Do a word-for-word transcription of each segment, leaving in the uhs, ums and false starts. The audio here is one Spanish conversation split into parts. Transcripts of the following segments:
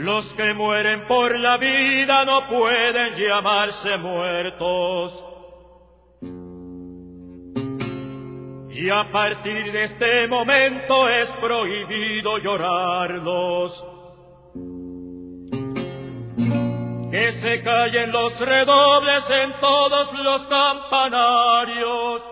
Los que mueren por la vida no pueden llamarse muertos. Y a partir de este momento es prohibido llorarlos. Que se callen los redobles en todos los campanarios.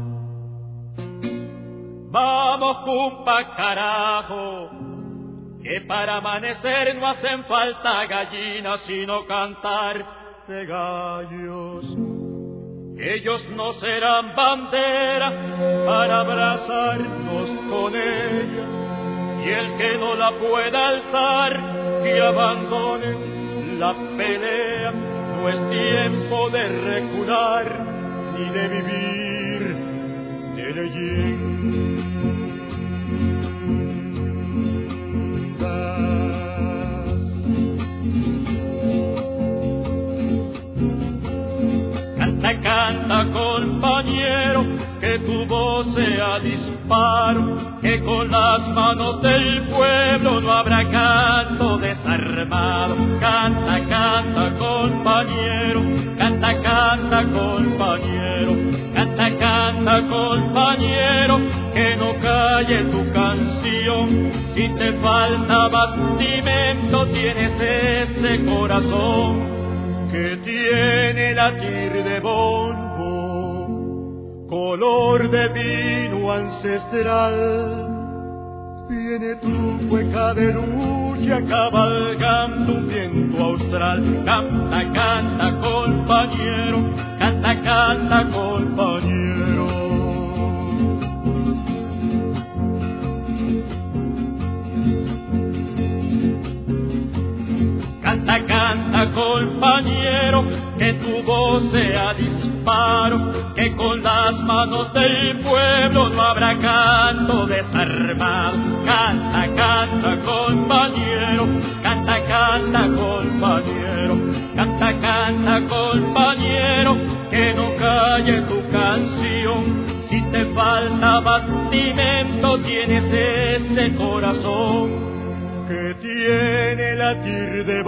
Vamos, cumpa, carajo, que para amanecer no hacen falta gallinas, sino cantar de gallos. Ellos no serán bandera para abrazarnos con ella, y el que no la pueda alzar, que abandone la pelea. No es tiempo de recular ni de vivir de leyendas. Canta, canta, compañero, que tu voz sea disparo, que con las manos del pueblo no habrá canto desarmado. Canta, canta, compañero, canta, canta, compañero, canta, canta, compañero, que no calle tu canción. Si te falta bastimento, tienes ese corazón que tiene latir de bombo, color de vino ancestral. Viene tu cueca de lucha cabalgando un viento austral. Canta, canta, compañero, canta, canta, compañero. Canta, canta, compañero, que tu voz sea disparo, que con las manos del pueblo no habrá canto desarmado. Canta, canta, compañero, canta, canta, compañero, canta, canta, compañero, que no calle tu canción. Si te falta bastimento, tienes ese corazón que tiene latir de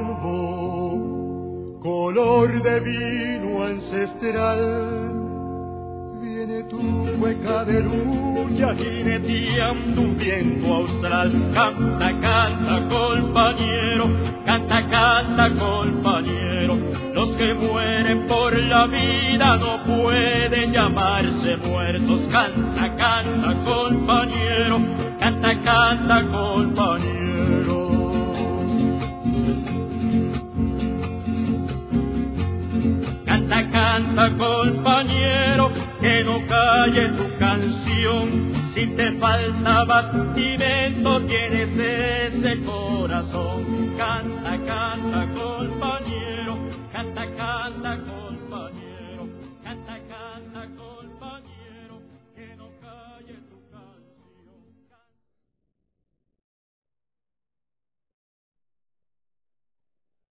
bombo, color de vino ancestral. Viene tu cueca de lucha jineteando un viento austral. Canta, canta, compañero, canta, canta, compañero. Los que mueren por la vida no pueden llamarse muertos. Canta, canta, compañero, canta, canta, compañero. Canta, canta, compañero, que no calle tu canción. Si te falta bastimento, tienes ese corazón. Canta, canta, compañero.